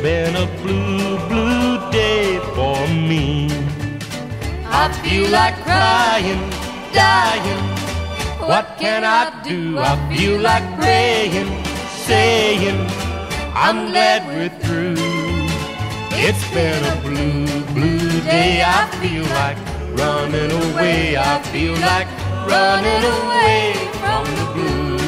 been a blue, blue day for me. I feel like crying, dying. What can I do? I feel like praying, saying, I'm glad we're through. It's been a blue, blue day. I feel like running away. I feel like running away from the blues.